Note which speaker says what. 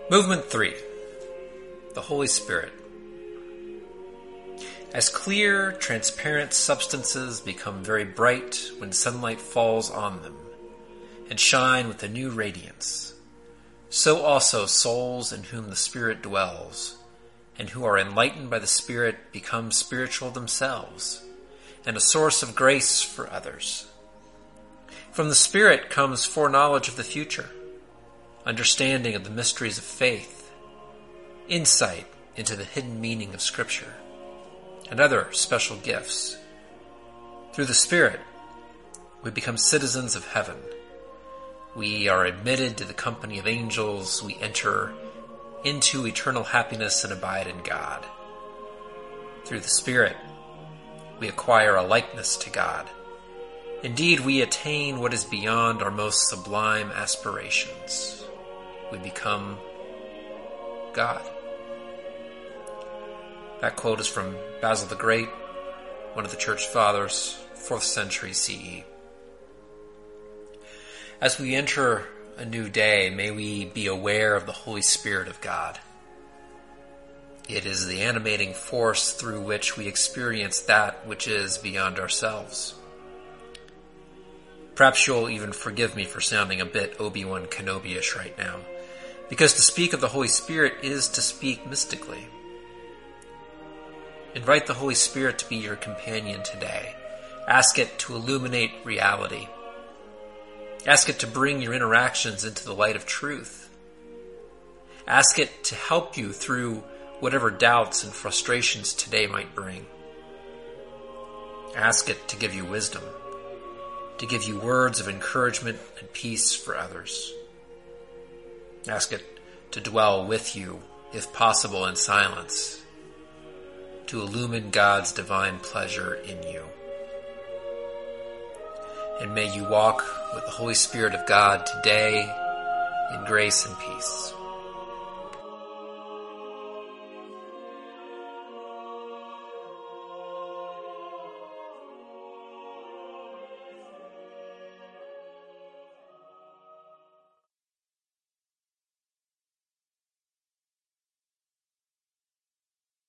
Speaker 1: Movement 3. The Holy Spirit. As clear, transparent substances become very bright when sunlight falls on them, and shine with a new radiance, so also souls in whom the Spirit dwells, and who are enlightened by the Spirit become spiritual themselves, and a source of grace for others. From the Spirit comes foreknowledge of the future, understanding of the mysteries of faith, insight into the hidden meaning of Scripture, and other special gifts. Through the Spirit, we become citizens of heaven. We are admitted to the company of angels. We enter into eternal happiness and abide in God. Through the Spirit, we acquire a likeness to God. Indeed, we attain what is beyond our most sublime aspirations. We become God. That quote is from Basil the Great, one of the Church Fathers, 4th century CE. As we enter a new day, may we be aware of the Holy Spirit of God. It is the animating force through which we experience that which is beyond ourselves. Perhaps you'll even forgive me for sounding a bit Obi-Wan Kenobi-ish right now, because to speak of the Holy Spirit is to speak mystically. Invite the Holy Spirit to be your companion today. Ask it to illuminate reality. Ask it to bring your interactions into the light of truth. Ask it to help you through whatever doubts and frustrations today might bring. Ask it to give you wisdom, to give you words of encouragement and peace for others. Ask it to dwell with you, if possible in silence, to illumine God's divine pleasure in you. And may you walk with the Holy Spirit of God today in grace and peace.